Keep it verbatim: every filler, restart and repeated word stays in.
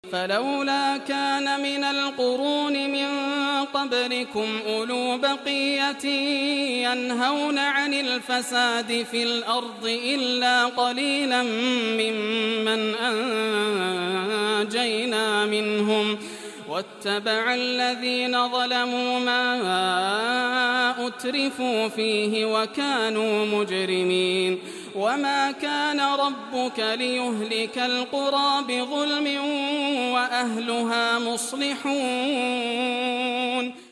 فلولا كان من القرون من قبلكم أولو بقية ينهون عن الفساد في الأرض إلا قليلا ممن أنجينا منهم واتبع الذين ظلموا ما أترفوا فيه وكانوا مجرمين وما كان ربك ليهلك القرى بظلم وأهلها مصلحون